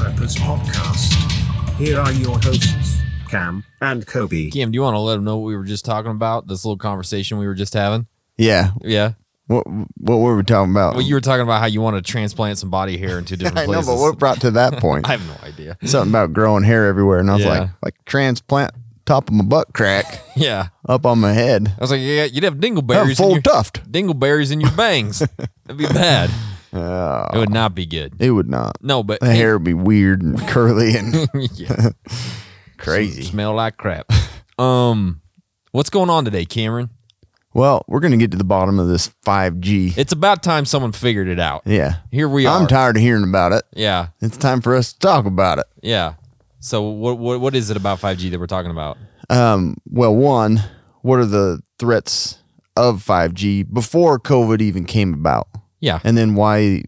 Preppers Podcast. Here are your hosts, Cam and Kobe. Cam, do you want to let them know what we were just talking about? This little conversation we were just having? Yeah. Yeah. What were we talking about? Well, you were talking about how you want to transplant some body hair into different I know, places. but what brought to that point? I have no idea. Something about growing hair everywhere, and I was Yeah. like transplant top of my butt crack Yeah. up on my head. I was like, yeah, you'd have Have dingleberries full in your tuft. dingleberries in your bangs. That'd be bad. It would not be good. It would not. No, but The hair would be weird and curly and yeah, crazy. smell like crap. What's going on today, Cameron? Well, we're gonna get to the bottom of this 5G. It's about time someone figured it out. Yeah. Here we are. I'm tired of hearing about it. Yeah, It's time for us to talk about it. yeah. So what is it about 5G that we're talking about? Well, one, what are the threats of 5G before COVID even came about? Yeah. And then why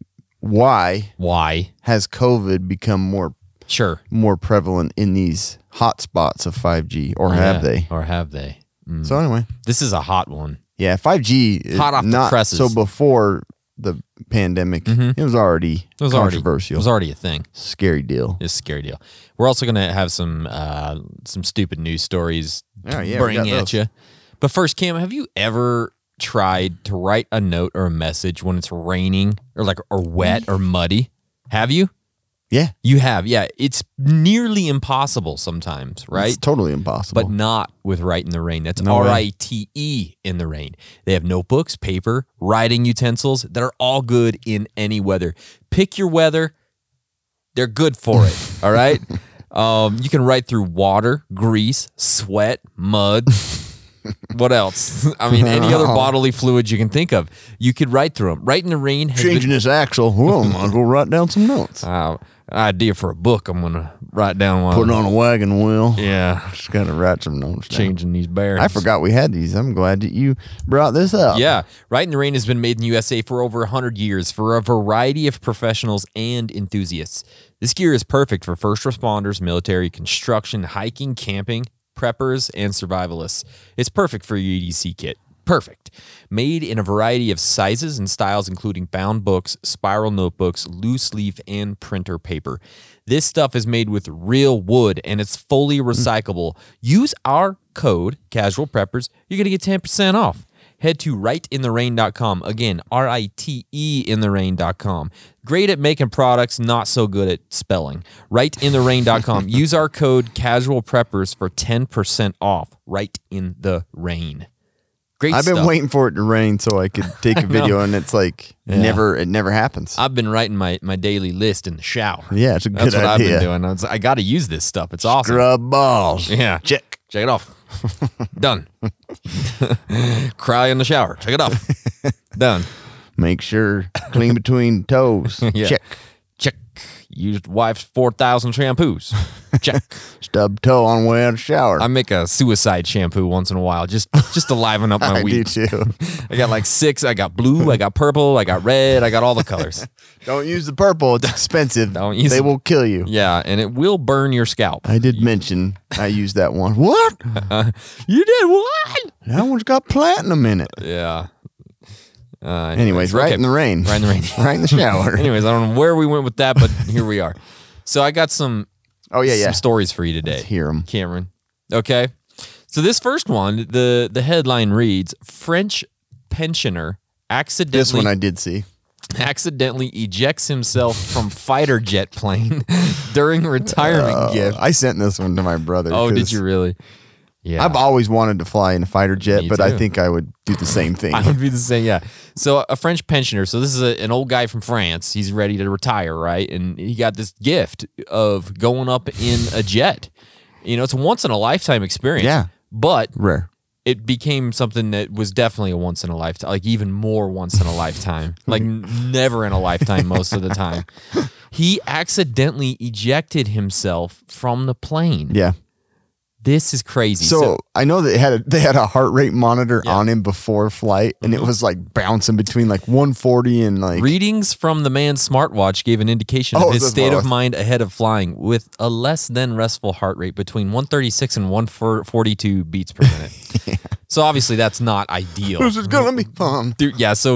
Why? has COVID become Sure. more prevalent in these hotspots of 5G, or have they? Or have they? So anyway, This is a hot one. yeah, 5G is Hot off the not presses. so before the pandemic. It was already controversial. It was already a thing. Scary deal. It's a scary deal. We're also going to have some stupid news stories Oh, to yeah, we bring got at those. you. But first, Cam, have you ever tried to write a note or a message when it's raining or wet or muddy? Have you? Yeah, You have, yeah. It's nearly impossible sometimes, right? it's totally impossible. But not with Write in the Rain. That's No way. RITE in the rain. They have notebooks, paper, writing utensils that are all good in any weather. Pick your weather. They're good for it. All right. You can write through water, grease, sweat, mud. What else? I mean, any other bodily fluids you can think of. You could write through them. Write in the Rain has changing this axle, well, might as well write down some notes. an idea for a book. I'm going to write down one. Put it on a wagon wheel. Yeah. Just got to write some notes down. Changing these bearings. I forgot we had these. I'm glad that you brought this up. Yeah, Write in the Rain has been made in the USA for over 100 years for a variety of professionals and enthusiasts. This gear is perfect for first responders, military, construction, hiking, camping, preppers, and survivalists. It's perfect for your EDC kit. Perfect. Made in a variety of sizes and styles, including bound books, spiral notebooks, loose leaf, and printer paper. This stuff is made with real wood and it's fully recyclable. Use our code, Casual Preppers. You're going to get 10% off. Head to writeintherain.com. Again, RITE-in-the-rain.com. Great at making products, not so good at spelling. Writeintherain.com. Use our code Casual Preppers for 10% off. Write in the Rain. Great I've been stuff. waiting for it to rain so I could take a video, and it's like it never happens. I've been writing my daily list in the shower. Yeah, it's a That's good what idea. I've been doing. I got to use this stuff. It's awesome. Scrub balls. Yeah. Check. Check it off. Done. Cry in the shower. Check it off. Done. Make sure clean between toes. Yeah. Check. Check. Used wife's 4,000 shampoos. Check. Stub toe on the way out of the shower. I make a suicide shampoo once in a while just to liven up my I do week. too. I got like 6. I got blue. I got purple. I got red. I got all the colors. Don't use the purple. It's expensive. Don't use they it. will kill you. Yeah, and it will burn your scalp. I did mention I used that one. What? You did what? That one's got platinum in it. Yeah. Anyways, right okay. in the rain. Right in the rain. Right in the shower. Anyways, I don't know where we went with that, but here we are. So I got some some stories for you today. Let's hear 'em. Cameron. Okay. So this first one, the headline reads, French pensioner This one I did see. accidentally ejects himself from fighter jet plane during retirement gift. I sent this one to my brother. Oh, did 'cause you really? Yeah. I've always wanted to fly in a fighter jet, Me but I too. think I would do the same thing. I would be the same, yeah. So a French pensioner. So this is an old guy from France. He's ready to retire, right? And he got this gift of going up in a jet. You know, it's a once in a lifetime experience. Yeah. But Rare. it became something that was definitely a once in a lifetime, like even more once in a lifetime, like never in a lifetime most of the time. He accidentally ejected himself from the plane. Yeah. This is crazy. So I know they had a heart rate monitor Yeah. on him before flight, and it was like bouncing between like 140 and like readings from the man's smartwatch gave an indication Oh, of his that's state what I of was- mind ahead of flying, with a less than restful heart rate between 136 and 142 beats per minute. So obviously that's not ideal. this is gonna be fun. Dude, yeah, so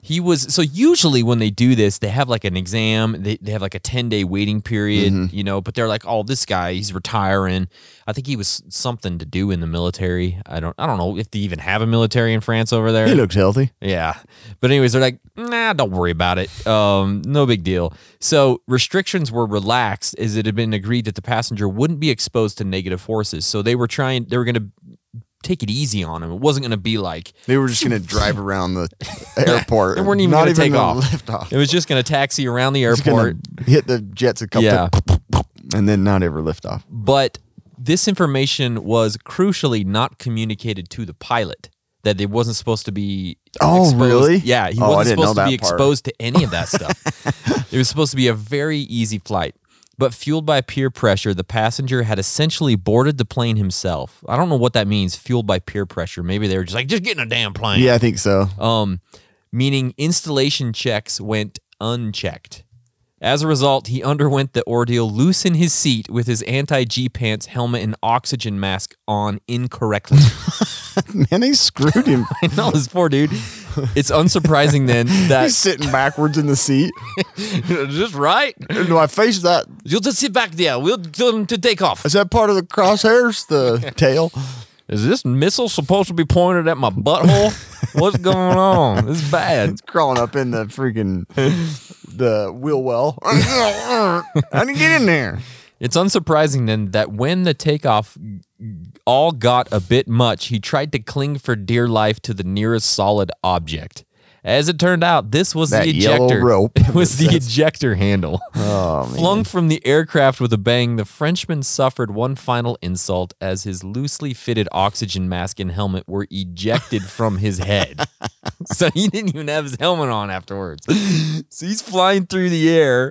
He was, so usually when they do this, they have like an exam, they have like a 10-day waiting period, you know, but they're like, oh, this guy, he's retiring. I think he was something to do in the military. I don't know if they even have a military in France over there. He looks healthy. Yeah. But anyways, they're like, nah, don't worry about it. No big deal. So restrictions were relaxed as it had been agreed that the passenger wouldn't be exposed to negative forces. So they were going to take it easy on him. It wasn't going to be like They were just going to drive around the airport. they weren't even not going to take gonna off. lift off. It was just going to taxi around the Just gonna airport. hit the jets a couple Yeah. and then not ever lift off. But this information was crucially not communicated to the pilot. That it wasn't supposed to be Oh, exposed. really? Yeah, he Oh, I wasn't didn't know supposed to be that part. exposed to any of that stuff. It was supposed to be a very easy flight. But fueled by peer pressure, the passenger had essentially boarded the plane himself. I don't know what that means, fueled by peer pressure. Maybe they were just like, just get in a damn plane. Yeah, I think so. Meaning installation checks went unchecked. As a result, he underwent the ordeal loose in his seat with his anti-G pants, helmet, and oxygen mask on incorrectly. Man, they screwed him. I know this poor dude. It's unsurprising then that He's sitting backwards in the seat. just right. Do I face that? You'll just sit back there. We'll tell them to take off. Is that part of the crosshairs? The tail? Is this missile supposed to be pointed at my butthole? What's going on? This is bad. It's crawling up in the freaking the wheel well. How did you get in there? It's unsurprising then that when the takeoff all got a bit much, he tried to cling for dear life to the nearest solid object. As it turned out, this was That the yellow ejector. rope. It was the ejector handle. Oh, man. Flung from the aircraft with a bang, the Frenchman suffered one final insult as his loosely fitted oxygen mask and helmet were ejected from his head. So he didn't even have his helmet on afterwards. So he's flying through the air.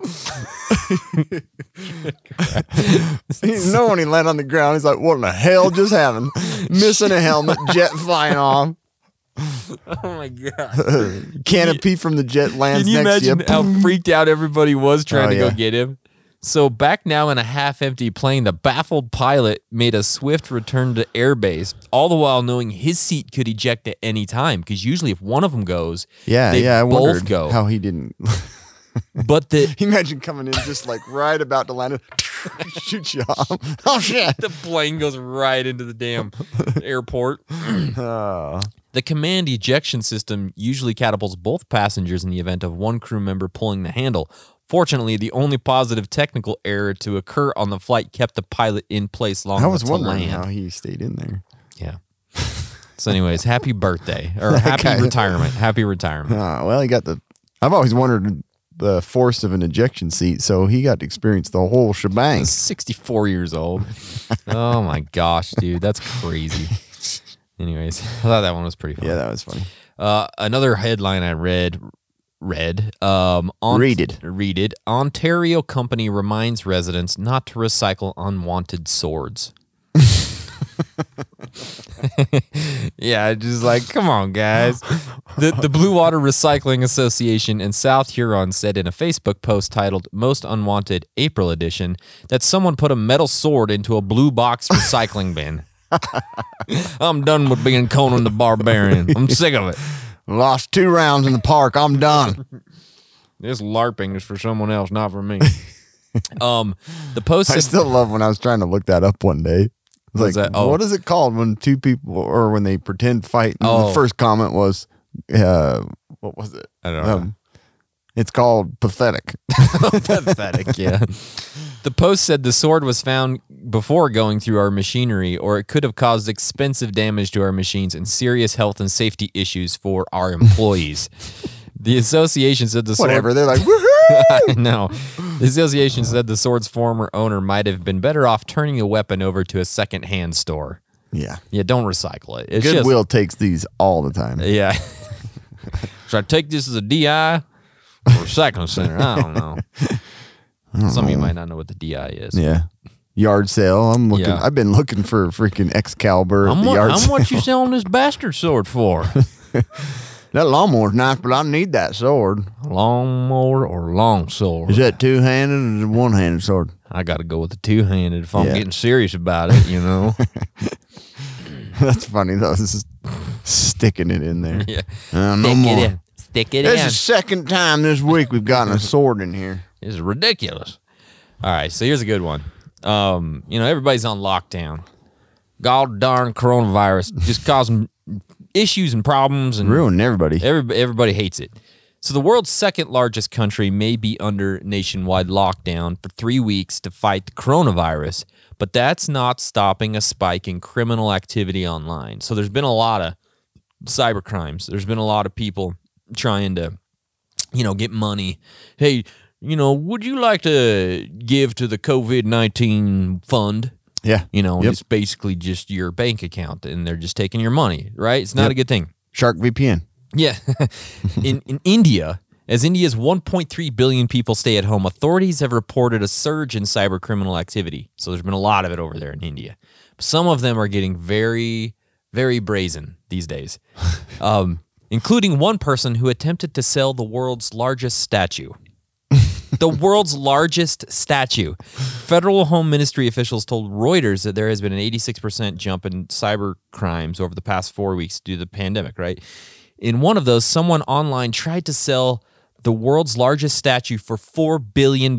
You know, when he landed on the ground, he's like, what in the hell just happened? Missing a helmet, jet flying off. Oh my God. Canopy from the jet lands Can you next to you. imagine how freaked out everybody was trying Oh, to go yeah. get him? So back now in a half-empty plane, the baffled pilot made a swift return to airbase, all the while knowing his seat could eject at any time. Because usually, if one of them goes, they I both wondered go. how he didn't. But the Imagine coming in just like right about to land it, shoot you off. Oh shit! the plane goes right into the damn airport. Oh. The command ejection system usually catapults both passengers in the event of one crew member pulling the handle. Fortunately, the only positive technical error to occur on the flight kept the pilot in place long I enough was to wondering land. how he stayed in there. Yeah. So, anyways, happy birthday or happy Okay. retirement. Happy retirement. Well, he got the. I've always wondered the force of an ejection seat, so he got to experience the whole shebang. 64 years old. Oh my gosh, dude, that's crazy. Anyways, I thought that one was pretty fun. Yeah, that was funny. Another headline I read. Read it. Ontario company reminds residents not to recycle unwanted swords. Yeah, just like, come on, guys. The Blue Water Recycling Association in South Huron said in a Facebook post titled Most Unwanted April Edition that someone put a metal sword into a blue box recycling bin. I'm done with being Conan the Barbarian. I'm sick of it. Lost 2 rounds in the park. I'm done. This LARPing is for someone else, not for me. The post I said, still love when I was trying to look that up one day. What's Like, that? Oh. what is it called when two people or when they pretend fight? And Oh. The first comment was, what was it? I don't know. It's called pathetic. Pathetic, yeah. The post said the sword was found before going through our machinery, or it could have caused expensive damage to our machines and serious health and safety issues for our employees. The association said the sword... Whatever. They're like, woohoo! I know. The association said the sword's former owner might have been better off turning the weapon over to a second-hand store. Yeah. Yeah, don't recycle it. It's Goodwill takes these all the time. Yeah. Should I take this as a DI or a recycling center? I don't know. Some of you might not know what the DI is. Yeah. Yard sale. I'm looking. Yeah. I've been looking for freaking Excalibur at the yard How sale. much you selling this bastard sword for? That lawnmower's nice, but I need that sword. Lawnmower or long sword? Is that two-handed or is it one-handed sword? I got to go with the two-handed if I'm Yeah. getting serious about it, you know? That's funny though. This is sticking it in there. Yeah. No more. stick it This in. is the second time this week we've gotten a sword in here. This is ridiculous. All right, so here's a good one. Everybody's on lockdown. God darn coronavirus just causing issues and problems and Ruining everybody. everybody hates it. So the world's second largest country may be under nationwide lockdown for 3 weeks to fight the coronavirus, but that's not stopping a spike in criminal activity online. So there's been a lot of cyber crimes. There's been a lot of people trying to, get money. Hey, would you like to give to the COVID-19 fund? Yeah. Yep. It's basically just your bank account and they're just taking your money, right? It's not a good thing. Shark VPN. Yeah. In India, as India's 1.3 billion people stay at home, authorities have reported a surge in cyber criminal activity. So there's been a lot of it over there in India. Some of them are getting very, very brazen these days, including one person who attempted to sell the world's largest statue. The world's largest statue. Federal Home Ministry officials told Reuters that there has been an 86% jump in cyber crimes over the past 4 weeks due to the pandemic, right? In one of those, someone online tried to sell the world's largest statue for $4 billion,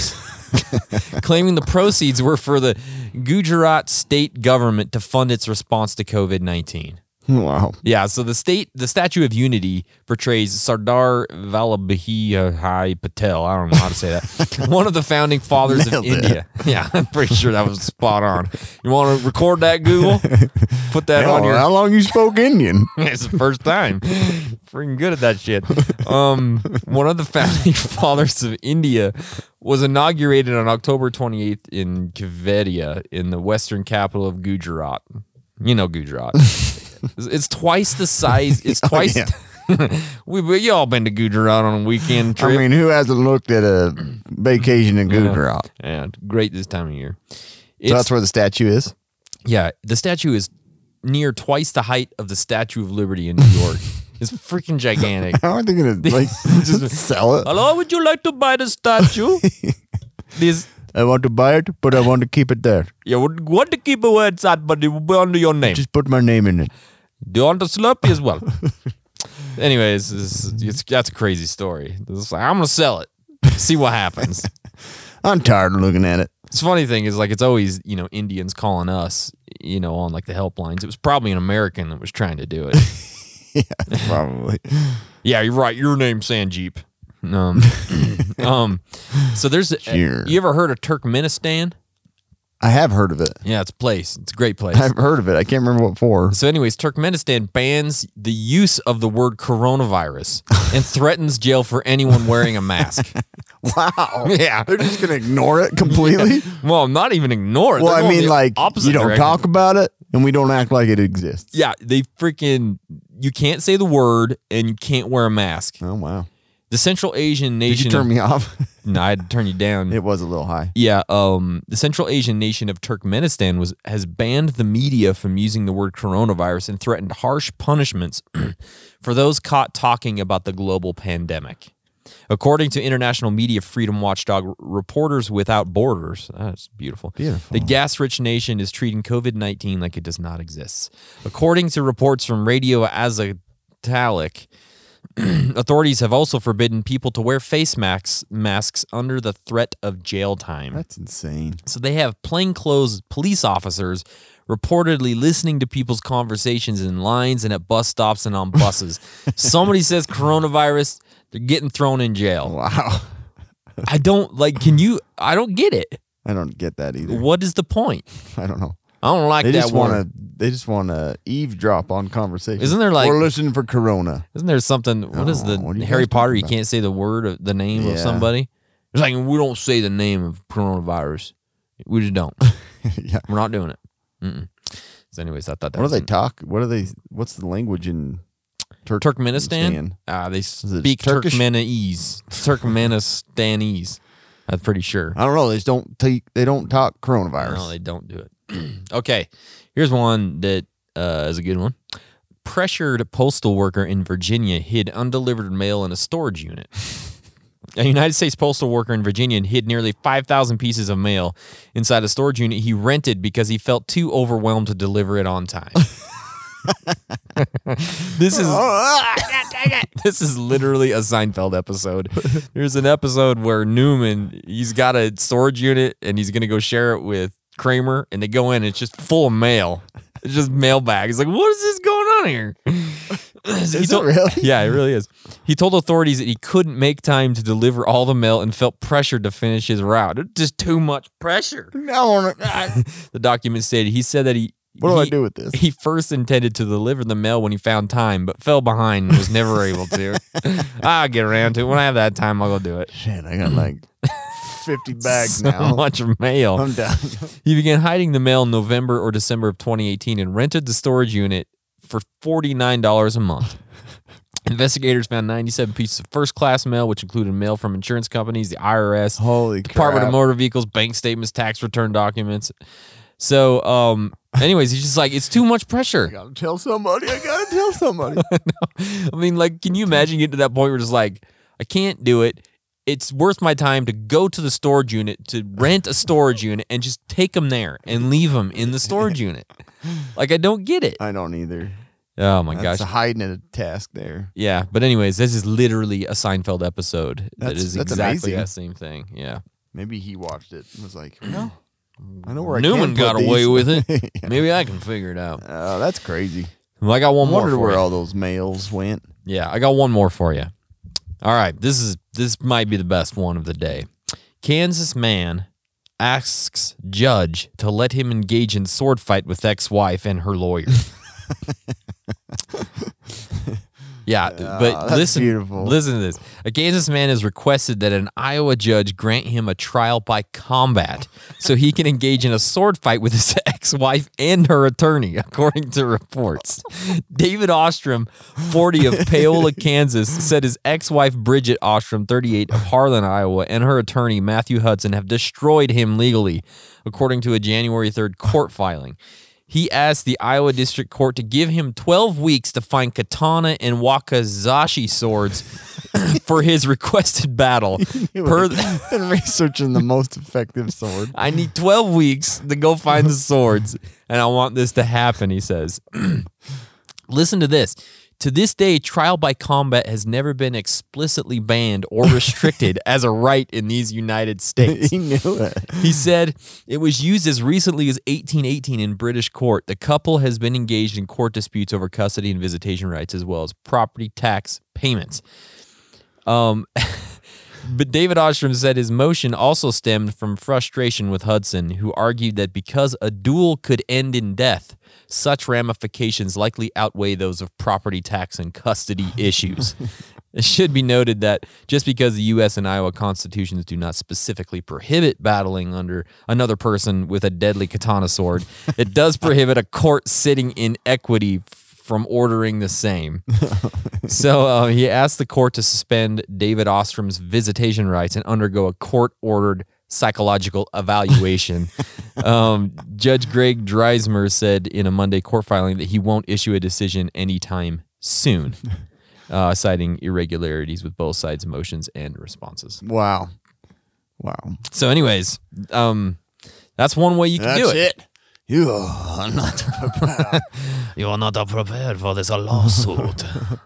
claiming the proceeds were for the Gujarat state government to fund its response to COVID-19. Wow. Yeah, so the Statue of Unity portrays Sardar Vallabhai Patel. I don't know how to say that. One of the founding fathers of Nailed it. India. Yeah, I'm pretty sure that was spot on. You want to record that, Google? Put that on your... How long you spoke Indian? It's the first time. Freaking good at that shit. One of the founding fathers of India was inaugurated on October 28th in Kevadia in the western capital of Gujarat. You know Gujarat. It's twice the size. It's twice. yeah. You all been to Gujarat on a weekend trip. I mean, who hasn't looked at a vacation in Gujarat? Yeah, great this time of year. So that's where the statue is? Yeah, the statue is near twice the height of the Statue of Liberty in New York. It's freaking gigantic. How are they going to just sell it? Hello, would you like to buy the statue? I want to buy it, but I want to keep it there. You would want to keep it where it's at, but it will be under your name. Just put my name in it. Do you want a Slurpee as well? Anyways, that's a crazy story. It's like, I'm going to sell it. See what happens. I'm tired of looking at it. It's funny thing is it's always, Indians calling us, on the helplines. It was probably an American that was trying to do it. Yeah, probably. Yeah, you're right. Your name's Sanjeep. So there's Sure. you ever heard of Turkmenistan? I have heard of it. Yeah, it's a place. It's a great place. I've heard of it. I can't remember what for. So anyways, Turkmenistan bans the use of the word coronavirus and threatens jail for anyone wearing a mask. Wow. Yeah. They're just going to ignore it completely? Well, not even ignore it. Well, They're I going mean, the like, opposite you don't direction. talk about it, and we don't act like it exists. Yeah, you can't say the word and you can't wear a mask. Oh, wow. The Central Asian Did nation you turn me off? No, I had to turn you down. It was a little high. Yeah, the Central Asian nation of Turkmenistan has banned the media from using the word coronavirus and threatened harsh punishments for those caught talking about the global pandemic. According to international media freedom watchdog Reporters Without Borders, that's beautiful. The gas-rich nation is treating COVID-19 like it does not exist. According to reports from Radio Azatalik, authorities have also forbidden people to wear face masks under the threat of jail time. That's insane. So they have plainclothes police officers reportedly listening to people's conversations in lines and at bus stops and on buses. Somebody says coronavirus, they're getting thrown in jail. Wow. I don't get it. I don't get that either. What is the point? I don't know. I don't like They that just word. They just want to eavesdrop on conversation. Isn't there we're listening for Corona? Isn't there something? What is what are you Harry guys Potter? talking You about? can't say the name of Yeah. somebody. It's like we don't say the name of coronavirus. We just don't. Yeah. We're not doing it. Mm-mm. So, anyways, I thought that What do was they talk? What's the language in Turkmenistan. They it speak Turkish? Turkmenistanese. I'm pretty sure. I don't know. They don't talk coronavirus. No, they don't do it. Okay, here's one that is a good one. Pressured postal worker in Virginia hid undelivered mail in a storage unit. A United States postal worker in Virginia hid nearly 5,000 pieces of mail inside a storage unit he rented because he felt too overwhelmed to deliver it on time. This is literally a Seinfeld episode. There's an episode where Newman, he's got a storage unit and he's going to go share it with Kramer, and they go in and it's just full of mail. It's just mailbag. He's like, what is this going on here? Is it really? Yeah, it really is. He told authorities that he couldn't make time to deliver all the mail and felt pressured to finish his route. It's just too much pressure. No, The document stated he said that what do I do with this? He first intended to deliver the mail when he found time, but fell behind and was never able to. I'll get around to it. When I have that time, I'll go do it. Shit, I got like 50 bags So now. much mail. I'm done. He began hiding the mail in November or December of 2018 and rented the storage unit for $49 a month. Investigators found 97 pieces of first-class mail, which included mail from insurance companies, the IRS, Holy Department crap. of Motor Vehicles, bank statements, tax return documents. So, anyways, he's just like, it's too much I pressure. gotta tell somebody. I mean, like, can you imagine getting to that point where it's like, I can't do it. It's worth my time to go to the storage unit, to rent a storage unit, and just take them there and leave them in the storage unit. Like, I don't get it. I don't either. Oh, my That's gosh. hiding a task there. Yeah, but anyways, this is literally a Seinfeld episode that That's is exactly amazing. that same thing. Yeah. Maybe he watched it and was like, no, I know where Newman I can put got away these. with it. Yeah. Maybe I can figure it out. Oh, that's crazy. Well, I got one I more wondered for where you. all those mails went. Yeah, I got one more for you. All right, this might be the best one of the day. Kansas man asks judge to let him engage in sword fight with ex-wife and her lawyer. Yeah, but that's listen, beautiful. listen to this. A Kansas man has requested that an Iowa judge grant him a trial by combat so he can engage in a sword fight with his ex-wife and her attorney, according to reports. David Ostrom, 40 of Paola, Kansas, said his ex-wife Bridget Ostrom, 38 of Harlan, Iowa, and her attorney Matthew Hudson have destroyed him legally, according to a January 3rd court filing. He asked the Iowa District Court to give him 12 weeks to find katana and wakizashi swords for his requested battle. Been researching the most effective sword. I need 12 weeks to go find the swords, and I want this to happen, he says. Listen to this. To this day, trial by combat has never been explicitly banned or restricted as a right in these United States. He knew it. He said it was used as recently as 1818 in British court. The couple has been engaged in court disputes over custody and visitation rights, as well as property tax payments. But David Ostrom said his motion also stemmed from frustration with Hudson, who argued that because a duel could end in death, such ramifications likely outweigh those of property tax and custody issues. It should be noted that just because the U.S. and Iowa constitutions do not specifically prohibit battling under another person with a deadly katana sword, it does prohibit a court sitting in equity from ordering the same. So he asked the court to suspend David Ostrom's visitation rights and undergo a court-ordered psychological evaluation. Judge Greg Dreismer said in a Monday court filing that he won't issue a decision anytime soon, citing irregularities with both sides' motions and responses. Wow. So anyways, that's one way you can do it. You are not prepared. You are not prepared for this lawsuit.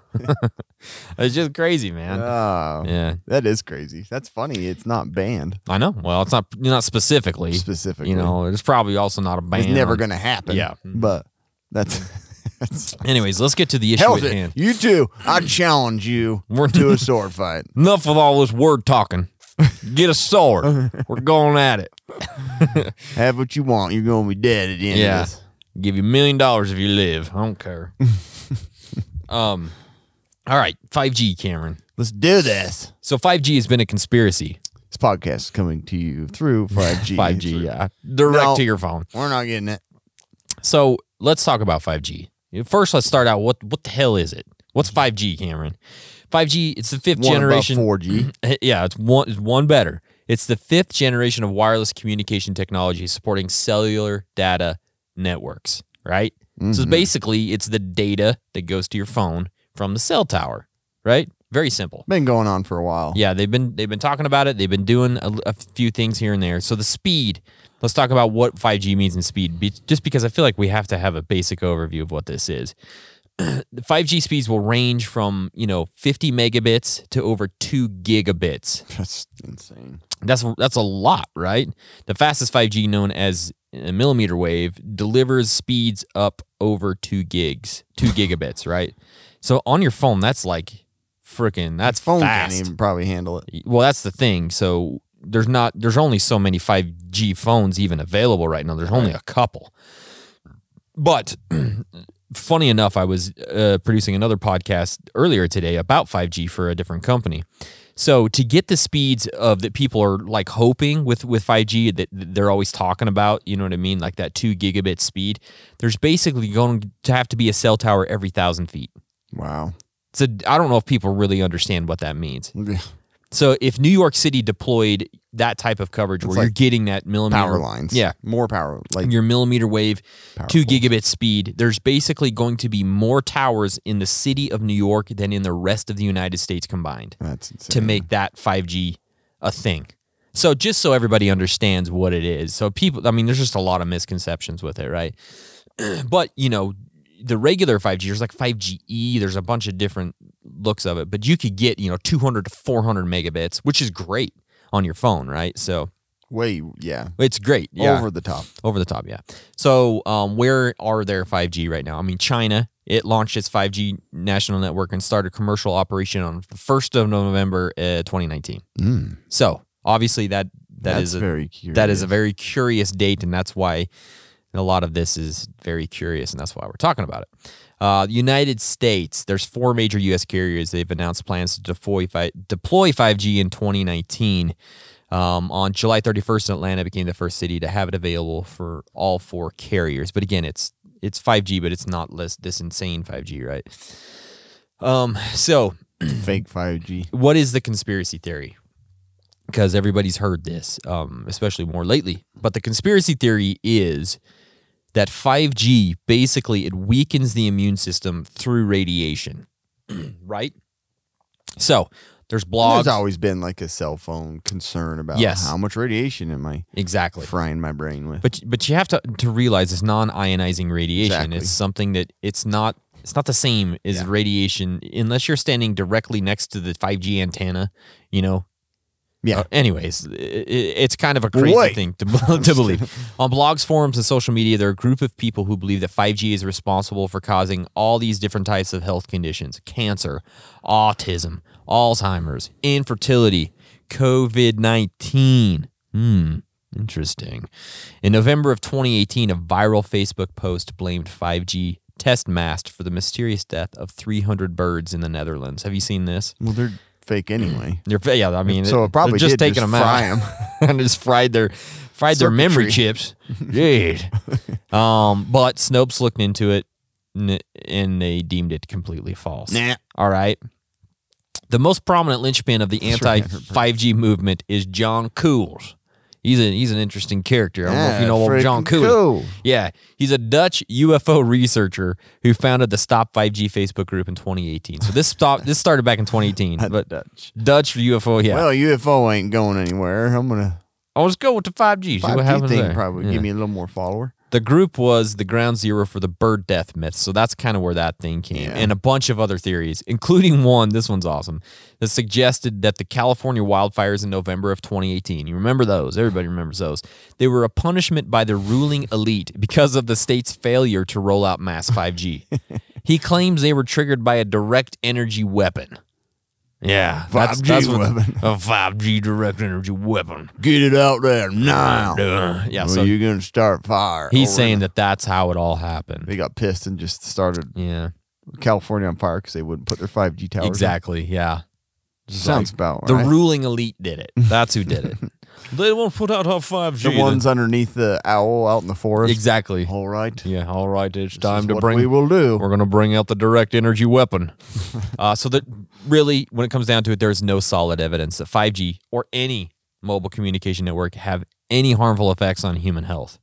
It's just crazy, man. Oh, Yeah, that is crazy. That's funny. It's not banned I know. Well, it's not specifically. specifically. You know, it's probably also not a ban. it's never on- going to happen. Yeah. But that's Anyways, let's get to the issue hell at with it. hand. You two, I challenge you We're- to a sword fight. Enough with all this word talking. Get a sword. We're going at it. Have what you want. You're going to be dead at the end Yeah. of this. Give you $1 million if you live. I don't care. All right, 5G, Cameron. Let's do this. So 5G has been a conspiracy. This podcast is coming to you through 5G. 5G, yeah. Direct No. to your phone. We're not getting it. So let's talk about 5G. First, let's start out. What the hell is it? What's 5G, Cameron? 5G, it's the fifth One generation. above 4G. Yeah, it's one better. It's the fifth generation of wireless communication technology supporting cellular data networks, right? So basically, it's the data that goes to your phone from the cell tower, right? Very simple. Been going on for a while. Yeah, they've been talking about it. They've been doing a few things here and there. So the speed. Let's talk about what 5G means in speed, just because I feel like we have to have a basic overview of what this is. the 5G speeds will range from 50 megabits to over 2 gigabits. That's insane. That's a lot, right? The fastest 5G, known as a millimeter wave, delivers speeds up over 2 gigabits, right? So on your phone, that's like that's Phone fast. can't even probably handle it. Well, that's the thing. So there's only so many 5G phones even available right now. There's only a couple. But funny enough, I was producing another podcast earlier today about 5G for a different company. So to get the speeds of that people are like hoping with 5G that they're always talking about, you know what I mean? Like that 2 gigabit speed, there's basically going to have to be a cell tower every 1,000 feet. Wow. So I don't know if people really understand what that means. Yeah. So if New York City deployed that type of coverage where like you're getting that millimeter Power lines. yeah, More power. Like your millimeter wave, Powerful. 2 gigabit speed, there's basically going to be more towers in the city of New York than in the rest of the United States combined that's insane. to make that 5G a thing. So just so everybody understands what it is. So people, I mean, there's just a lot of misconceptions with it, right? But, the regular 5G, there's like 5GE, there's a bunch of different looks of it, but you could get, 200 to 400 megabits, which is great on your phone, right? So yeah. it's great. Yeah. Over the top. Over the top, yeah. So where are there 5G right now? I mean, China, it launched its 5G national network and started commercial operation on the 1st of November 2019. So obviously that's very curious. That is a very curious date, and that's why a lot of this is very curious, and that's why we're talking about it. United States, there's 4 major U.S. carriers. They've announced plans to deploy 5G in 2019. On July 31st, Atlanta became the first city to have it available for all 4 carriers. But again, it's 5G, but it's not this insane 5G, right? So fake 5G. what is the conspiracy theory? Because everybody's heard this, especially more lately. But the conspiracy theory is that 5G, basically, it weakens the immune system through radiation, right? So there's blogs. There's always been like a cell phone concern about Yes. how much radiation am I Exactly. frying my brain with. But you have to realize it's non-ionizing radiation. Exactly. It's something that it's not the same as radiation unless you're standing directly next to the 5G antenna, Yeah. Anyways, it's kind of a crazy thing to believe. On blogs, forums, and social media, there are a group of people who believe that 5G is responsible for causing all these different types of health conditions: cancer, autism, Alzheimer's, infertility, COVID-19. Interesting. In November of 2018, a viral Facebook post blamed 5G test mast for the mysterious death of 300 birds in the Netherlands. Have you seen this? Well, they're fake anyway. I mean, So it probably they're just did taking just them fry out 'em. and just fried their memory Circuitry. chips. Dude. But Snopes looked into it and they deemed it completely false. Nah. All right. The most prominent linchpin of the anti-5G movement is John Cools. He's an interesting character. I don't know if you know what John Cools. Cool. Yeah, he's a Dutch UFO researcher who founded the Stop 5G Facebook group in 2018. So this started back in 2018. But Dutch UFO, yeah. Well, UFO ain't going anywhere. I'll just go with the 5G. See what 5G happens thing there. probably Yeah. give me a little more follower. The group was the ground zero for the bird death myth. So that's kind of where that thing came. Yeah. And a bunch of other theories, including one, this one's awesome, that suggested that the California wildfires in November of 2018, you remember those? Everybody remembers those. They were a punishment by the ruling elite because of the state's failure to roll out mass 5G. He claims they were triggered by a direct energy weapon. Yeah, that's 5G what weapon. a 5G direct energy weapon. Get it out there now. Yeah, Or so you're going to start fire. he's Or saying that that's how it all happened. they got pissed and just started Yeah, California on fire because they wouldn't put their 5G towers. exactly. Yeah, Sounds about the right. ruling elite did it. That's who did it. They won't put out our 5G. The ones underneath the owl out in the forest. Exactly. All right. Yeah. All right. It's This time is to what bring. we will do. We're going to bring out the direct energy weapon. So that really, when it comes down to it, there is no solid evidence that 5G or any mobile communication network have any harmful effects on human health.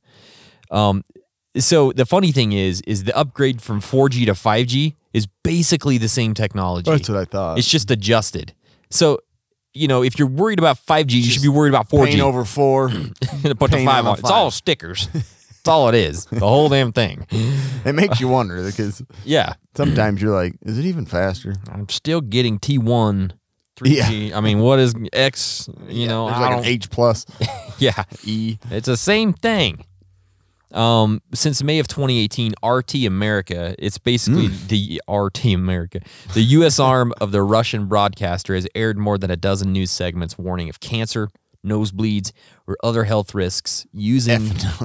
So the funny thing is the upgrade from 4G to 5G is basically the same technology. That's what I thought. It's just adjusted. So, if you're worried about 5G, you should be worried about 4G. Paint over 4. Put the paint 5 on on. the It's 5. all stickers. That's all it is. The whole damn thing. It makes you wonder because Yeah. sometimes you're like, is it even faster? I'm still getting T1 3G. I mean, what is X? You know, There's I like don't. an H plus Yeah. E. It's the same thing. Since May of 2018, RT America, it's basically the RT America, the U.S. arm of the Russian broadcaster, has aired more than a dozen news segments warning of cancer, nosebleeds, or other health risks using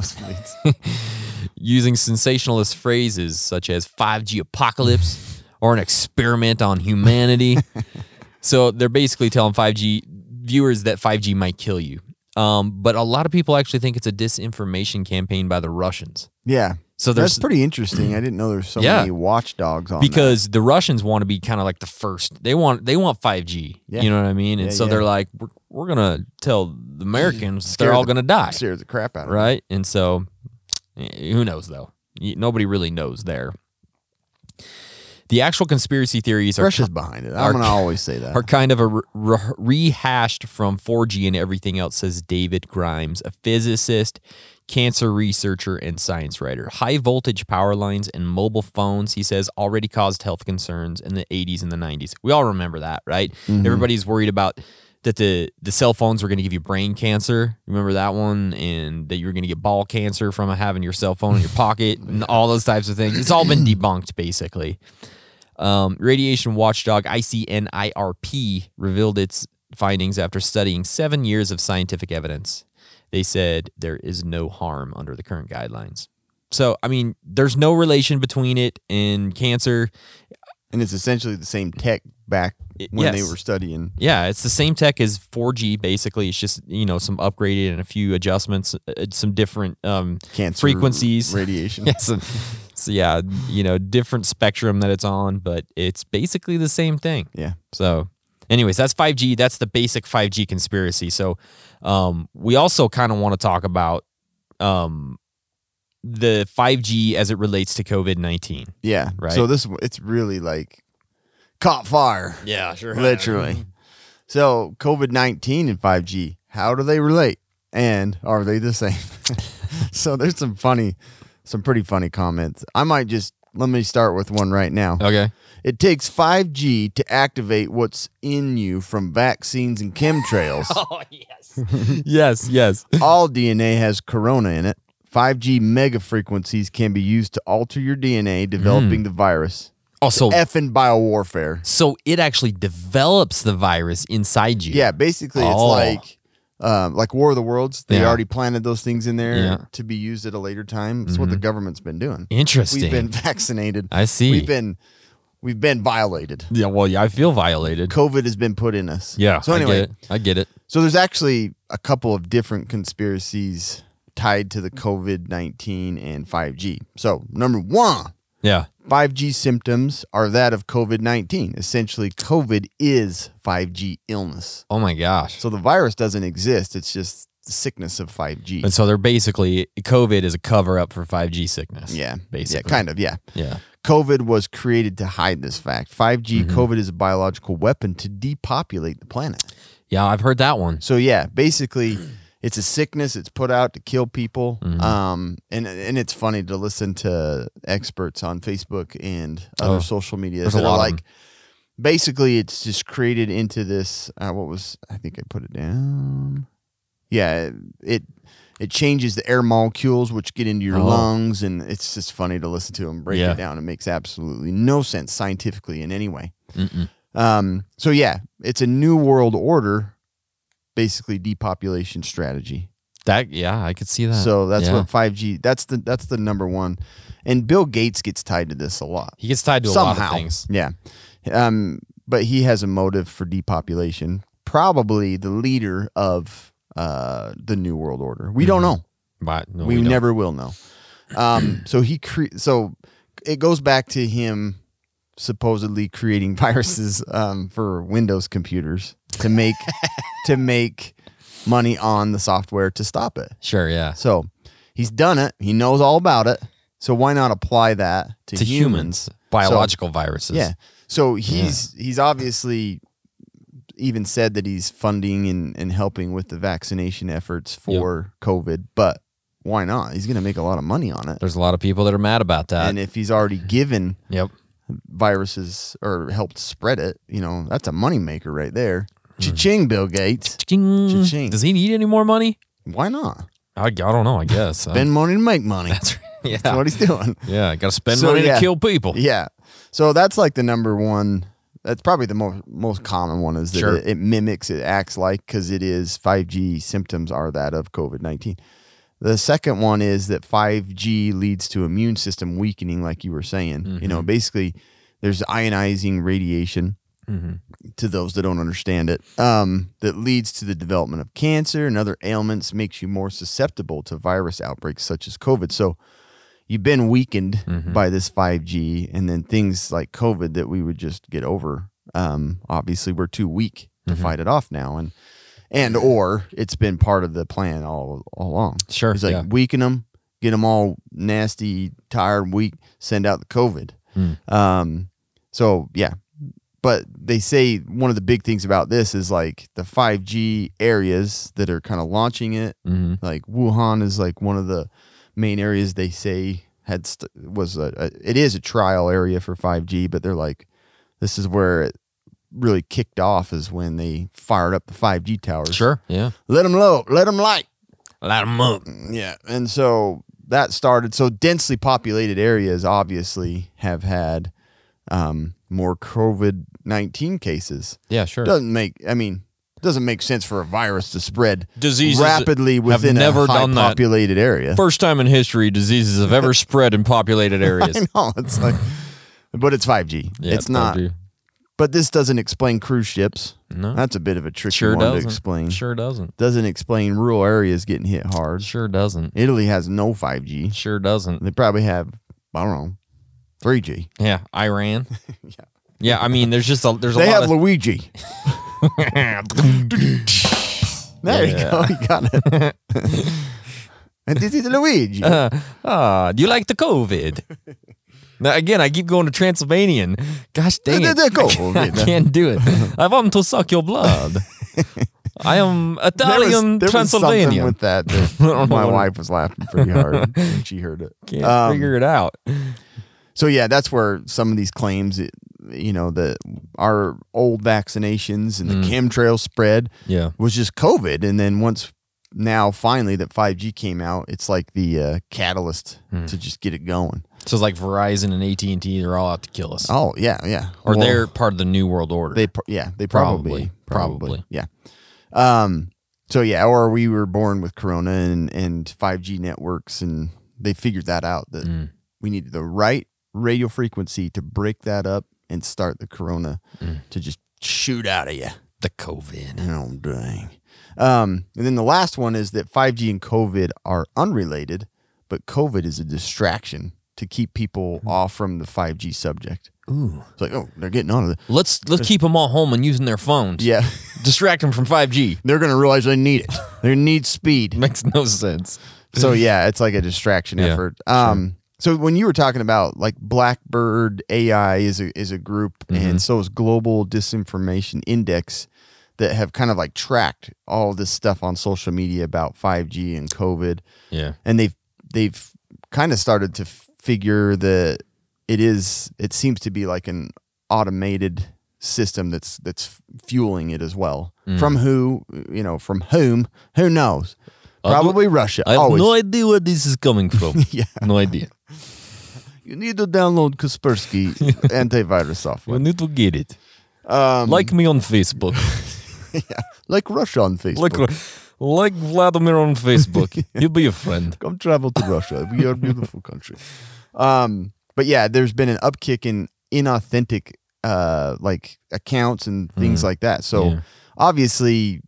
sensationalist phrases such as 5G apocalypse or an experiment on humanity. So they're basically telling 5G viewers that 5G might kill you. But a lot of people actually think it's a disinformation campaign by the Russians. Yeah. So That's pretty interesting. I didn't know there's so many watchdogs on because the Russians want to be kind of like the first. They want 5G. Yeah. You know what I mean? And Yeah, so yeah. they're like, we're gonna tell the Americans they're all gonna die, Scares the crap out of them. right? And so, who knows though? Nobody really knows there. The actual conspiracy theories are Russia's behind it. I'm going to always say that. are kind of rehashed from 4G and everything else, says David Grimes, a physicist, cancer researcher, and science writer. High voltage power lines and mobile phones, he says, already caused health concerns in the 80s and the 90s. We all remember that, right? Mm-hmm. Everybody's worried about that the cell phones were going to give you brain cancer. Remember that one? And that you were going to get ball cancer from having your cell phone in your pocket and all those types of things. It's all been debunked, basically. Radiation watchdog ICNIRP revealed its findings after studying 7 years of scientific evidence. They said there is no harm under the current guidelines. So, I mean, there's no relation between it and cancer. And it's essentially the same tech back when they Yes. were studying. Yeah, it's the same tech as 4G, basically. It's just, some upgraded and a few adjustments, some different Cancer frequencies. radiation. Yes. So, yeah, different spectrum that it's on, but it's basically the same thing. Yeah. So, anyways, that's 5G. That's the basic 5G conspiracy. So, we also kind of want to talk about the 5G as it relates to COVID-19. Yeah. Right. So it's really like caught fire. Yeah, sure. Literally. So COVID-19 and 5G, how do they relate? And are they the same? So there's some pretty funny comments. Let me start with one right now. Okay. It takes 5G to activate what's in you from vaccines and chemtrails. Oh, yes. Yes. All DNA has corona in it. 5G mega frequencies can be used to alter your DNA, developing the virus. Also, Effing biowarfare. so it actually develops the virus inside you. Yeah, basically it's like War of the Worlds. They Yeah. already planted those things in there Yeah. to be used at a later time. It's what the government's been doing. Interesting. We've been vaccinated. I see. We've been violated. Yeah, well, yeah, I feel violated. COVID has been put in us. Yeah. So anyway, I get it. so there's actually a couple of different conspiracies tied to the COVID-19 and 5G. So number one, Yeah. 5G symptoms are that of COVID-19. Essentially, COVID is 5G illness. Oh my gosh. So the virus doesn't exist. It's just the sickness of 5G. And so they're basically, COVID is a cover up for 5G sickness. Yeah. Basically. Yeah, kind of, yeah. Yeah. COVID was created to hide this fact. 5G, COVID is a biological weapon to depopulate the planet. Yeah, I've heard that one. So yeah, basically it's a sickness. It's put out to kill people. And it's funny to listen to experts on Facebook and other social media there's that a are lot of like, them. basically it's just created into this, I think I put it down. Yeah, it changes the air molecules which get into your lungs, and it's just funny to listen to them break it down. It makes absolutely no sense scientifically in any way. So yeah, it's a new world order, basically depopulation strategy. I could see that. So that's Yeah. what 5G. That's the number one, and Bill Gates gets tied to this a lot. He gets tied to a lot of things. Yeah, but he has a motive for depopulation. Probably the leader of the New World Order. We don't know. But no, we don't. never will know. So so it goes back to him supposedly creating viruses for Windows computers to make money on the software to stop it. Sure, yeah. So he's done it. He knows all about it. So why not apply that to humans? Biological viruses. Yeah. So he's obviously even said that he's funding and helping with the vaccination efforts for COVID, but why not? He's going to make a lot of money on it. There's a lot of people that are mad about that. And if he's already given Yep. viruses or helped spread it, that's a moneymaker right there. Cha-ching, Bill Gates. Cha-ching. Cha-ching. Does he need any more money? Why not? I don't know. I guess. Spend money to make money. That's yeah. That's what he's doing. Yeah, got to spend So, money yeah. to kill people. Yeah. So that's like the number one. That's probably the most common one is that Sure. it mimics, it acts like, because it is 5G symptoms are that of COVID-19. The second one is that 5G leads to immune system weakening, like you were saying. Basically, there's ionizing radiation to those that don't understand it that leads to the development of cancer and other ailments, makes you more susceptible to virus outbreaks such as COVID. So you've been weakened by this 5G, and then things like COVID that we would just get over. Obviously, we're too weak to fight it off now, and or it's been part of the plan all along. Sure, It's like weaken them, get them all nasty, tired, weak, send out the COVID. So yeah, but they say one of the big things about this is like the 5G areas that are kind of launching it. Like Wuhan is like one of the main areas they say it is a trial area for 5G, but they're like, this is where it really kicked off, is when they fired up the 5G towers. Sure. Yeah. Let them low, let them light. Light them up. Yeah. And so that started. So densely populated areas obviously have had more COVID-19 cases. Yeah, sure. Doesn't make sense for a virus to spread Diseases rapidly within never a high done that. populated area. First time in history diseases have ever spread in populated areas. I know, it's like, but it's 5G. Yeah, it's not. 5G. But this doesn't explain cruise ships. No. That's a bit of a tricky Sure one doesn't. to explain. Sure doesn't. Doesn't explain rural areas getting hit hard. Sure doesn't. Italy has no 5G. Sure doesn't. They probably have, I don't know, 3G. Yeah, Iran. Yeah, I mean, there's a They lot have of Luigi. There you go. You got it. And this is Luigi. do you like the COVID? Now, again, I keep going to Transylvanian. Gosh dang it. The I COVID. can't do it. I want to suck your blood. I am Italian there was something Transylvanian. with that. My wife was laughing pretty hard when she heard it. Can't figure it out. So yeah, that's where some of these claims, that our old vaccinations and the chemtrail spread Yeah. was just COVID. And then finally that 5G came out, it's like the catalyst to just get it going. So it's like Verizon and AT&T, they're all out to kill us. Oh yeah, yeah. Or Well, they're part of the New World Order. they probably Probably. yeah. So yeah, or we were born with Corona and 5G networks, and they figured that out, that we needed the right radio frequency to break that up and start the Corona to just shoot out of you. the COVID. Oh dang. And then the last one is that 5G and COVID are unrelated, but COVID is a distraction to keep people off from the 5G subject. Ooh. It's like, oh, they're getting onto it. Let's keep them all home and using their phones. Yeah. Distract them from 5G. They're going to realize they need it. They need speed. Makes no sense. So yeah, it's like a distraction Yeah, effort. So when you were talking about like Blackbird AI is a group, and so is Global Disinformation Index, that have kind of like tracked all this stuff on social media about 5G and COVID. Yeah. And they've kind of started to figure that it seems to be like an automated system that's fueling it as well. From whom, who knows? Probably Russia. I have Always. no idea where this is coming from. Yeah. No idea. You need to download Kaspersky antivirus You software. need to get it. Like me on Facebook. Yeah, like Russia on Facebook. Like Vladimir on Facebook. He'll be a friend. Come travel to Russia. We are a beautiful country. But yeah, there's been an upkick in inauthentic like accounts and things like that. So obviously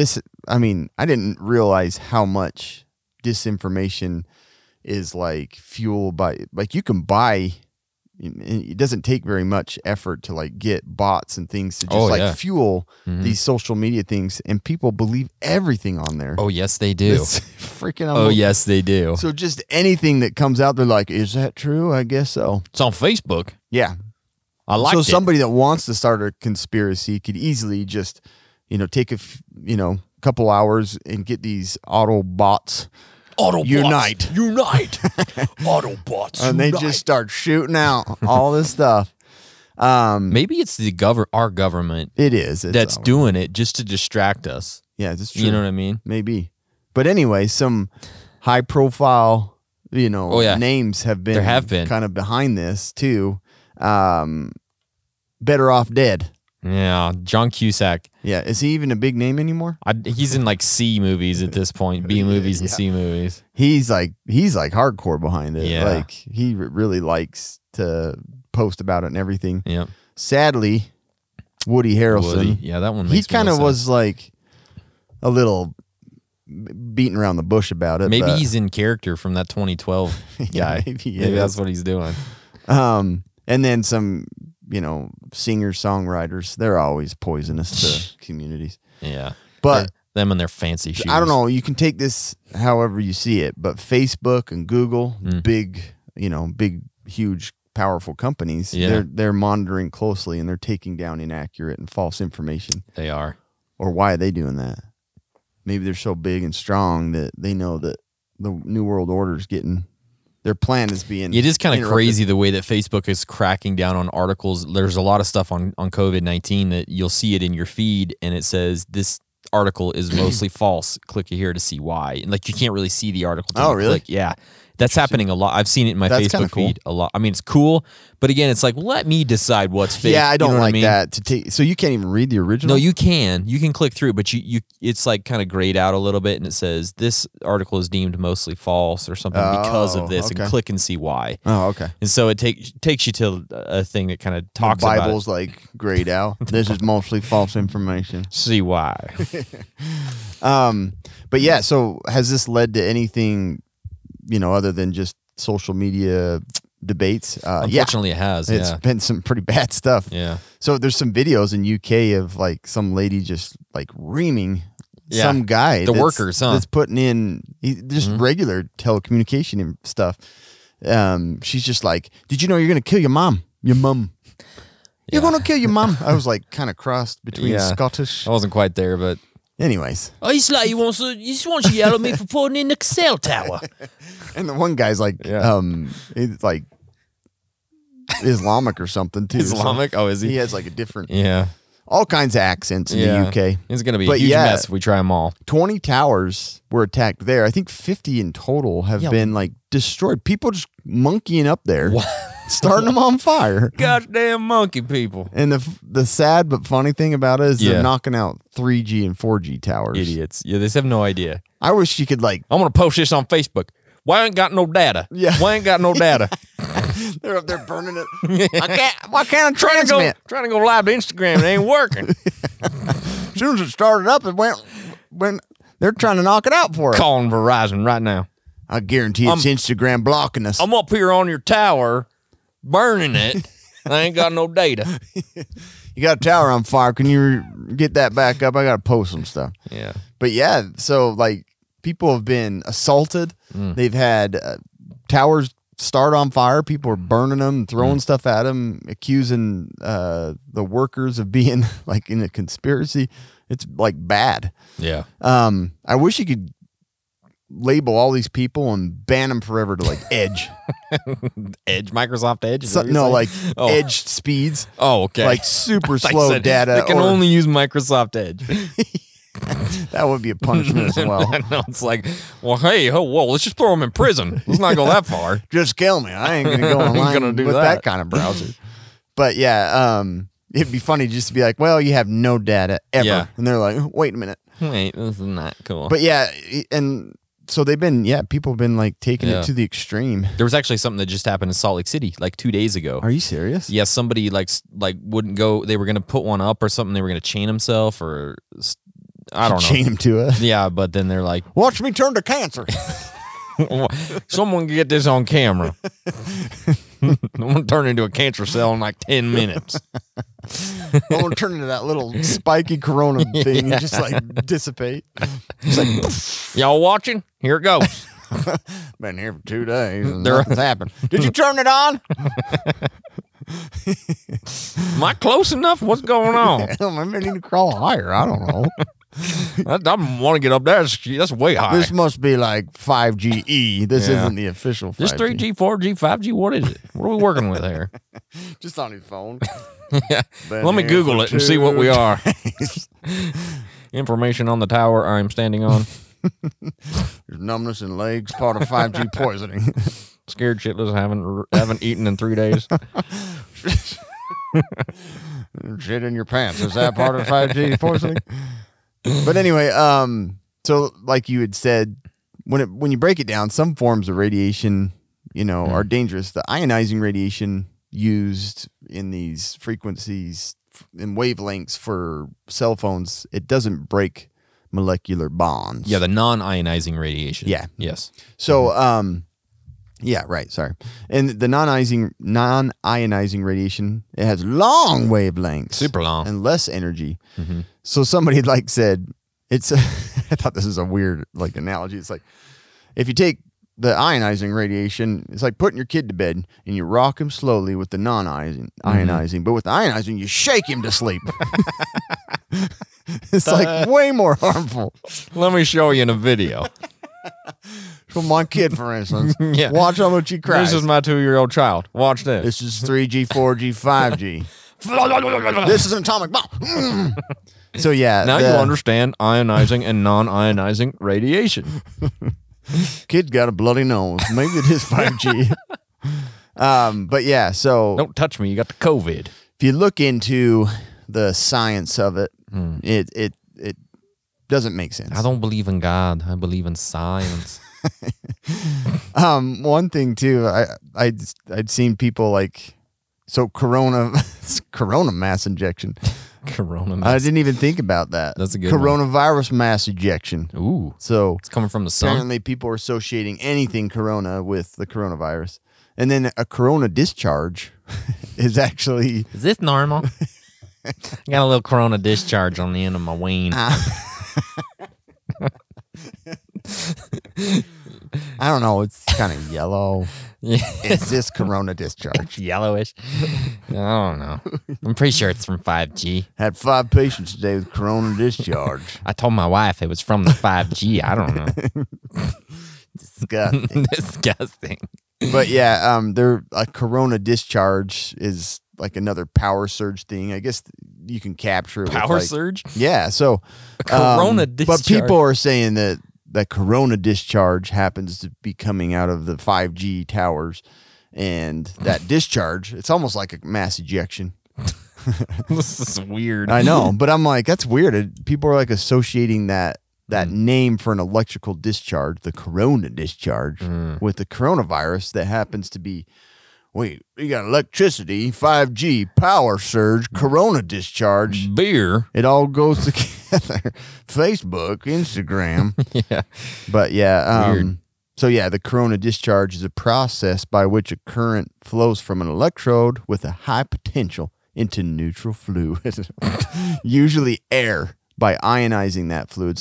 I didn't realize how much disinformation is like fueled by, like, you can buy, it doesn't take very much effort to like get bots and things to just fuel these social media things, and people believe everything on there. Oh, yes, they do. It's freaking Oh, yes, they do. So just anything that comes out, they're like, is that true? I guess so. It's on Facebook. Yeah. I like So it. somebody that wants to start a conspiracy could easily just, take a couple hours and get these auto bots Autobots, Unite. unite, Autobots, And they unite. just start shooting out all this stuff. Maybe it's our government It is. that's doing it just to distract us. Yeah, that's true. You know what I mean? Maybe. But anyway, some high profile, names have been, There have been. kind of behind this too. Better Off Dead. Yeah, John Cusack. Yeah. Is he even a big name anymore? He's in like C movies at this point, B movies and C movies. He's like hardcore behind it. Yeah. Like he really likes to post about it and everything. Yep. Sadly, Woody Harrelson. Woody. Yeah, that one makes He me kind of sad. was like a little beating around the bush about it. Maybe but, he's in character from that 2012 Yeah, guy. maybe he Maybe is. that's what he's doing. and then some, singers, songwriters. They're always poisonous to communities. Yeah. But them and their fancy shoes. I don't know. You can take this however you see it, but Facebook and Google, big, huge, powerful companies. Yeah. They're monitoring closely and they're taking down inaccurate and false information. They are. Or why are they doing that? Maybe they're so big and strong that they know that the New World Order is getting. Their plan is being. It is kind of interrupted. crazy the way that Facebook is cracking down on articles. There's a lot of stuff on COVID-19 that you'll see it in your feed and it says this article is mostly false. Click here to see why. And like you can't really see the article. till Oh, you really? click. Yeah. That's happening a lot. I've seen it in my That's kinda Facebook cool. feed a lot. I mean, it's cool, but again, it's like, let me decide what's fake. Yeah, I don't You know what like mean? that to take. So you can't even read the original. No, you can click through, but you it's like kind of grayed out a little bit, and it says this article is deemed mostly false or something because of this, okay. and click and see why. Oh, okay. And so it takes you to a thing that kind of The talks Bible's about like grayed out. This is mostly false information. see why. But yeah, so has this led to anything, other than just social media debates? Yeah, Unfortunately, it has. it's Yeah, been some pretty bad stuff. yeah. So there's some videos in UK of like some lady just like reaming Yeah. some guy, The workers, huh? That's putting in just regular telecommunication and stuff. She's just like, "Did you know you're gonna kill your mom? Your mum." You're Yeah. gonna kill your mum. I was like kind of crossed between Yeah. Scottish. I wasn't quite there, but Anyways, oh, he's like he just wants to yell at me for putting in the cell tower. and the one guy's like, Yeah. he's like Islamic or something too. Islamic? Oh, is He he? has like a different, Yeah, all kinds of accents in yeah. the UK. It's gonna be a But huge yeah. mess if we try them all. 20 towers were attacked there. I think 50 in total have Yeah. been like destroyed. People just monkeying up there, starting them on fire. Goddamn monkey people. And the sad but funny thing about it is Yeah. they're knocking out 3G and 4G towers. Idiots. Yeah, they just have no idea. I wish you could like I'm gonna post this on Facebook. Why ain't got no data? Yeah. Why ain't got no data? they're up there burning it. Why can't I trying transmit? to go live to Instagram. It ain't working. As soon as it started up, it went when they're trying to knock it out for us. Calling Verizon right now. I guarantee it's Instagram blocking us. I'm up here on your tower, burning it. I ain't got no data. You got a tower on fire. Can you get that back up? I got to post some stuff. Yeah. But yeah, so like people have been assaulted. They've had towers start on fire. People are burning them, throwing stuff at them, accusing the workers of being like in a conspiracy. It's like bad. Yeah. I wish you could label all these people and ban them forever to like Edge. Edge, Microsoft Edge. Is So, that what you're no, saying? like Oh. Edge speeds, Oh, okay. like super I slow said data. They can or- only use Microsoft Edge. that would be a punishment as well. I know. It's like, well, hey, whoa, let's just throw them in prison. Let's not go that far. Just kill me. I ain't gonna go I ain't online gonna do with that. that kind of browser. But yeah, it'd be funny just to be like, well, you have no data ever, Yeah. and they're like, wait a minute. Wait, this is not cool. But yeah, and so they've been, people have been like taking Yeah. it to the extreme. There was actually something that just happened in Salt Lake City like 2 days ago. Are you serious? Yeah, somebody like wouldn't go. They were gonna put one up or something. They were gonna chain himself or I don't know. Chain him to it. Yeah, but then they're like, Watch me turn to cancer. someone can get this on camera. I'm gonna turn into a cancer cell in like 10 minutes. I'm gonna turn into that little spiky corona thing and just like dissipate. It's like Y'all watching? Here it goes. been here for 2 days and There- nothing's happened. Did you turn it on? Am I close enough? What's going on? Hell, maybe I need to crawl higher. I don't know. I want to get up there. That's way high. This must be like 5GE. This Yeah. isn't the official 5G. This 3G, 4G, 5G, what is it? What are we working with here? Just on his phone. Yeah. Been Let me here Google for it and see what we 2 are. Information on the tower I'm standing on. There's numbness in legs, part of 5G poisoning. Scared shitless, haven't eaten in 3 days. Shit in your pants. Is that part of 5G poisoning? But anyway, so like you had said, when you break it down, some forms of radiation, are dangerous. The ionizing radiation used in these frequencies and wavelengths for cell phones, it doesn't break molecular bonds. Yeah, the non-ionizing radiation. Yeah. Yes. So, yeah, right. Sorry. And the non-ionizing radiation, it has long wavelengths, Super long. and less energy. So somebody said, it's. I thought this is a weird analogy. It's like if you take the ionizing radiation, it's like putting your kid to bed and you rock him slowly with the ionizing, but with the ionizing, you shake him to sleep. It's way more harmful. Let me show you in a video. For my kid, for instance, Yeah. watch how much he cries. This is my 2-year-old child. Watch this. This is 3G, 4G, 5G. This is an atomic bomb. So yeah, Now you understand ionizing and non-ionizing radiation. Kid got a bloody nose. Maybe it is 5G. But yeah, so Don't touch me. You got the COVID. if you look into the science of it, it doesn't make sense. I don't believe in God. I believe in science. One thing too, I'd seen people corona mass injection. Corona. I didn't even think about that. That's a good one. Coronavirus mass ejection. Ooh. So It's coming from the sun. apparently people are associating anything corona with the coronavirus. And then a corona discharge is actually Is this normal? I got a little corona discharge on the end of my ween. I don't know, it's kind of yellow. Yeah. Is this corona discharge? It's yellowish. I don't know. I'm pretty sure it's from 5G. Had 5 patients today with corona discharge. I told my wife it was from the 5G. I don't know. Disgusting. Disgusting. But yeah, a corona discharge is like another power surge thing. I guess you can capture it Power with surge? Yeah, so A corona But discharge. people are saying that corona discharge happens to be coming out of the 5G towers, and that discharge, it's almost like a mass ejection. This is weird. I know, but I'm like, that's weird. People are associating that name for an electrical discharge, the corona discharge, with the coronavirus that happens to be, wait, you got electricity, 5G, power surge, corona discharge. Beer. It all goes together. Facebook, Instagram. Yeah. But yeah, Weird. So yeah, the corona discharge is a process by which a current flows from an electrode with a high potential into neutral fluid, usually air, by ionizing that fluid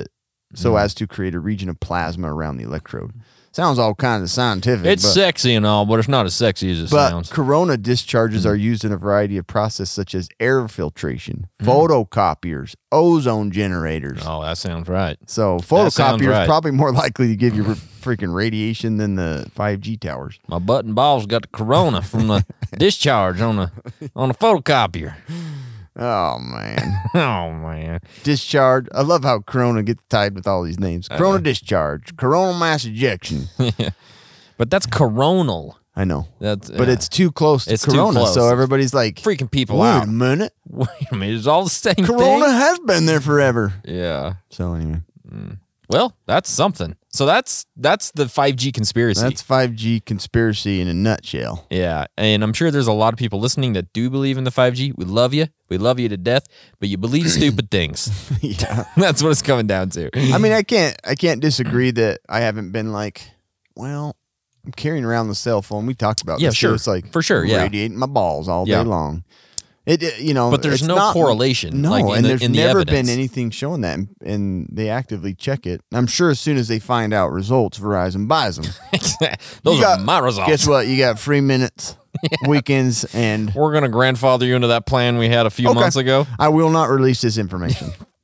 so as to create a region of plasma around the electrode. Sounds all kind of scientific. It's but, sexy and all, but it's not as sexy as it but sounds. corona discharges are used in a variety of processes such as air filtration, photocopiers, ozone generators. Oh, that sounds right. So That sounds photocopiers right. probably more likely to give you freaking radiation than the 5G towers. My butt and balls got the corona from the discharge on the photocopier. Oh man. Oh man. Discharge. I love how corona gets tied with all these names. Corona discharge, coronal mass ejection. But that's coronal. I know. That's But it's too close to It's too corona, close. so everybody's like, freaking people wait out. a minute. Wait a minute, it's all the same Corona thing. has been there forever. Yeah. So anyway, Well, that's something. So that's the 5G conspiracy. that's 5G conspiracy in a nutshell. Yeah, and I'm sure there's a lot of people listening that do believe in the 5G. We love you. We love you to death, but you believe stupid things. Yeah. That's what it's coming down to. I mean, I can't disagree that I haven't been well, I'm carrying around the cell phone. We talked about Yeah, this. sure. So it's For sure, yeah. radiating my balls all Yeah. day long. But There's it's no not, correlation. No, like in and the, there's in the never evidence. been anything showing that, and they actively check it. I'm sure as soon as they find out results, Verizon buys them. Those You are got- my results. Guess what? You got free minutes, weekends, and We're gonna grandfather you into that plan we had a few Okay. months ago. I will not release this information.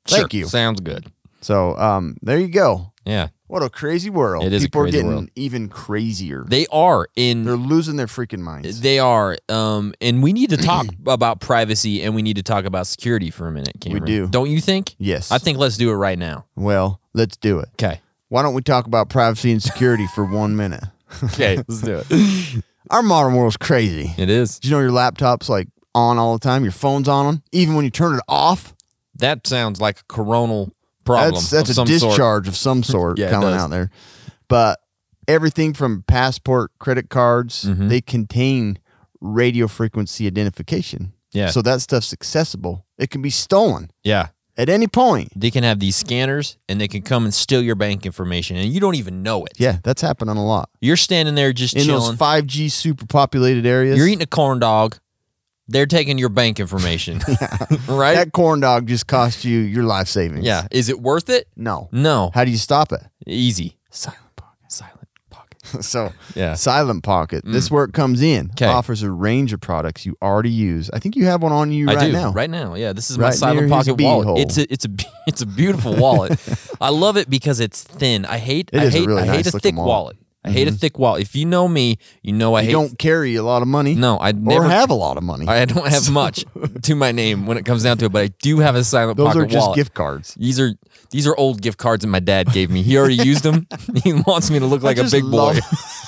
Thank Sure. you. Sounds good. So there you go. Yeah, What a crazy world. It is a People crazy are getting world. even crazier. they are They're in. losing their freaking minds. They are, and we need to talk about privacy and we need to talk about security for a minute, Cameron. do. Don't you think? Yes. I think let's do it right now. Well, let's do it. Okay. Why don't we talk about privacy and security for 1 minute? Okay, let's do it. Our modern world's crazy. It is. Did you know your laptop's like on all the time? Your phone's on, even when you turn it off? That sounds like a coronal problem. That's of a some discharge of some sort Yeah, it coming does. out there. But everything from passport, credit cards, Mhm. they contain radio frequency identification. Yeah. So that stuff's accessible. It can be stolen Yeah. at any point. They can have these scanners and they can come and steal your bank information and you don't even know it. Yeah, that's happening a lot. You're standing there just In those chilling. 5G super populated areas. You're eating a corn dog. They're taking your bank information. Right? That corn dog just cost you your life savings. Yeah. Is it worth it? No. No. How do you stop it? Easy. Silent Pocket. Silent pocket. So, Yeah. Silent Pocket. This is where it comes in. 'Kay. Offers a range of products you already use. I think you have one on you I right do now. right now. Yeah, this is my Right near Silent his Pocket wallet. beehole. It's a beautiful wallet. I love it because it's thin. I hate It is a really I hate nice a looking thick wallet. wallet. I hate a thick wallet. If you know me, you know I You hate. don't carry a lot of money. No, I Or never have a lot of money. I don't have much to my name when it comes down to it, but I do have a Silent Those Pocket are just wallet. gift cards. These are old gift cards that my dad gave me. He already used them. He wants me to look like a just big boy.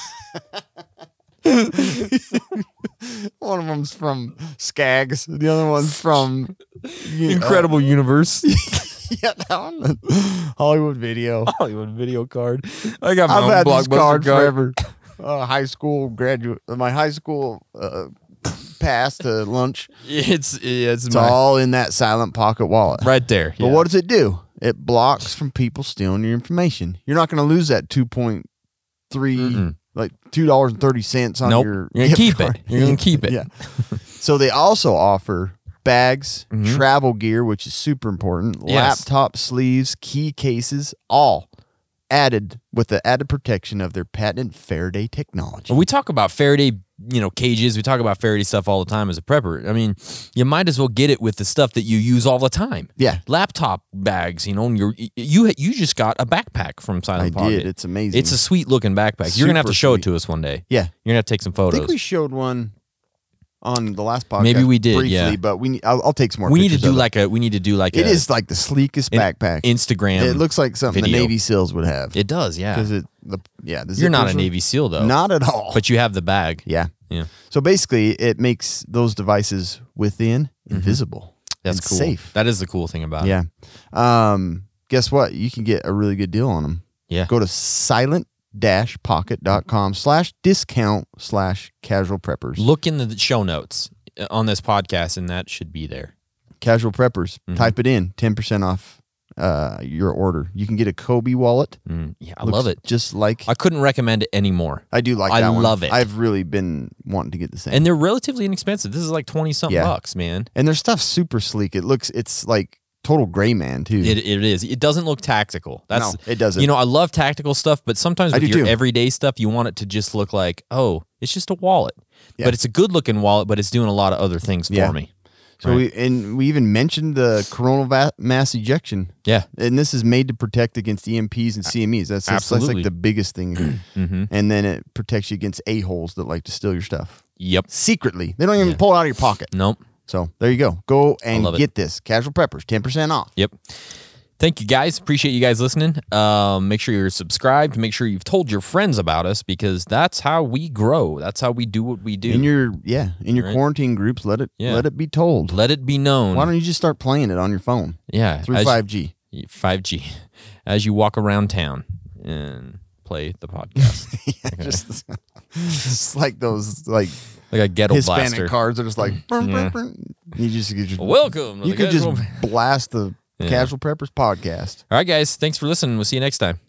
One of them's from Skaggs. The other one's from Incredible Universe. Yeah, that one. Hollywood Video. Hollywood video card. I got my I've own had Blockbuster this card card. forever. High school graduate. My high school pass to lunch. It's It's my, all in that Silent Pocket wallet. right there. But yeah. what does it do? It blocks from people stealing your information. You're not going to lose that 2.3, like $2.30 on Nope. your You're gonna gift keep card. it. You're gonna keep it. Yeah. So they also offer bags, Mhm. travel gear, which is super important, Yes. laptop sleeves, key cases, all added with the added protection of their patented Faraday technology. We talk about Faraday, cages. We talk about Faraday stuff all the time as a prepper. I mean, you might as well get it with the stuff that you use all the time. Yeah, Laptop bags, and you just got a backpack from I Silent Pocket. did. It's amazing. It's a sweet looking backpack. You're gonna have to Super show sweet. it to us one day. yeah. You're gonna have to take some I photos. think we showed one on the last podcast. Maybe we did, briefly, yeah. but I'll take some more. We need to pictures do of like a. We need to do like it. It a is like the sleekest backpack. Instagram. It looks like something video. the Navy SEALs would have. It does, yeah. Because You're not a Navy SEAL though, Not at all. but you have the bag. yeah. Yeah. So basically, it makes those devices within invisible. That's and cool. Safe. That is the cool thing about it. Yeah. Guess what? You can get a really good deal on them. Yeah. Go to silent-pocket.com/discount/casual preppers. Look in the show notes on this podcast, and that should be there. Casual preppers. Mhm. Type it in. 10% off your order. You can get a Kobe wallet. Yeah, I Looks love it. Just like I couldn't recommend it anymore. I do like I that one. love it. I've really been wanting to get the same. And they're relatively inexpensive. This is like 20 something Yeah. bucks, man. And their stuff's super sleek. It's like total gray man too. It is. It doesn't look tactical. That's No, it doesn't. I love tactical stuff, but sometimes I with do your too. everyday stuff, you want it to just look like, oh, it's just a wallet. Yeah. But it's a good looking wallet, but it's doing a lot of other things Yeah. for me. So we even mentioned the coronal mass ejection. Yeah. And this is made to protect against EMPs and CMEs. That's Absolutely. like the biggest thing. Mm-hmm. And then it protects you against a-holes that like to steal your stuff Yep. secretly. They don't even Yeah. pull it out of your pocket. Nope. So there you go. Go and love it. get this. Casual Preppers, 10% off. Yep. Thank you guys. Appreciate you guys listening. Make sure you're subscribed. Make sure you've told your friends about us because that's how we grow. That's how we do what we do. In your Right. quarantine groups, let it be told. Let it be known. Why don't you just start playing it on your phone yeah. through as- 5G? 5G. As you walk around town and play the podcast. Just like those like Like a ghetto Hispanic blaster. cards are just like Yeah. you just Welcome. to you the could just Casual- blast the Yeah. Casual Preppers podcast. All right, guys. Thanks for listening. We'll see you next time.